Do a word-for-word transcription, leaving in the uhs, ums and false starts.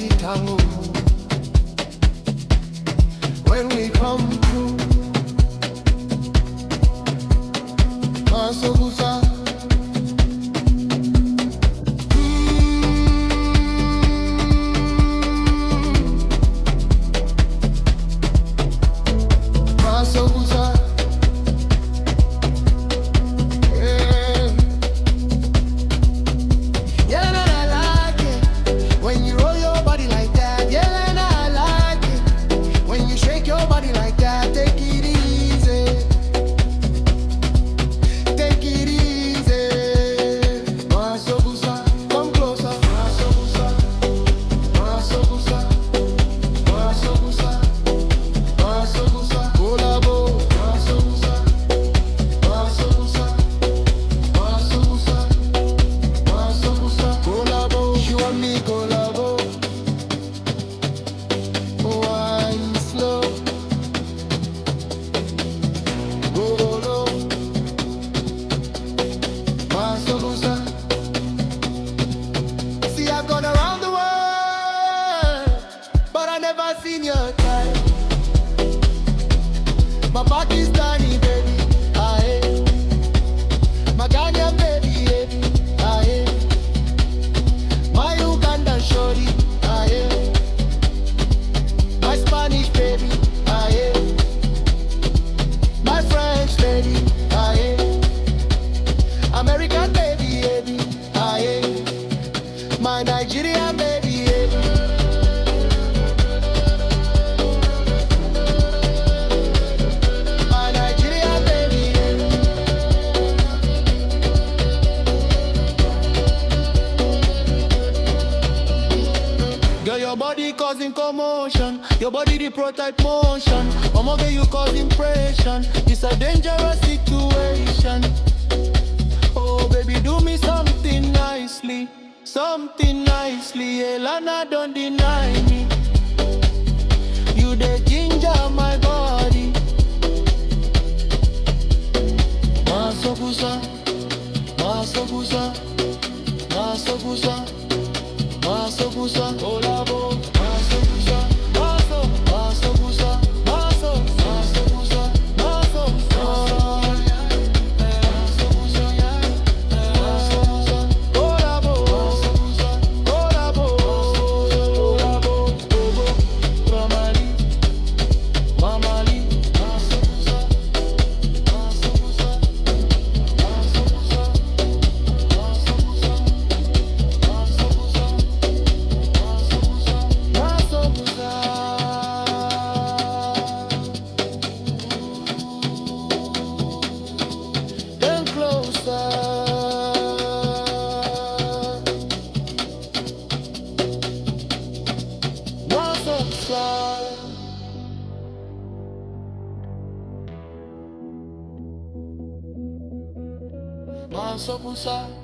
Daddy Tango. When we come through, Masobusa. Seen your type, my Pakistani baby, aye, my Ghanaian baby, aye, my Ugandan shorty, aye, my Spanish baby, aye, my French lady, aye, American baby, aye, my Nigerian baby. Your body causing commotion, your body the prototype motion. I'ma get you cause impression. It's a dangerous situation. Oh baby, do me something nicely, something nicely. Elana, don't deny me. You the ginger my body. Masobusa, Masobusa, Masobusa, Masobusa, Olabo. Masobusa.